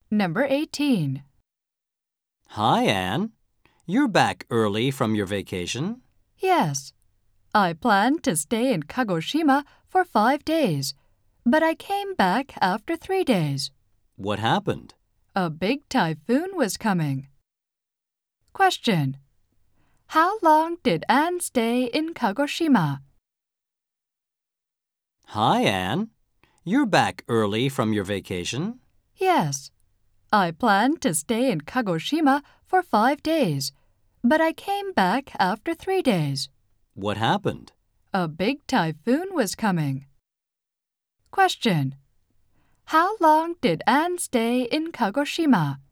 Number 18. Hi, Anne. You're back early from your vacation? Yes. I planned to stay in Kagoshima for 5 days, but I came back after 3 days. What happened? A big typhoon was coming. Question. How long did Anne stay in Kagoshima? Hi, Anne. You're back early from your vacation? Yes. I planned to stay in Kagoshima for 5 days, but I came back after 3 days. What happened? A big typhoon was coming. Question. How long did Anne stay in Kagoshima?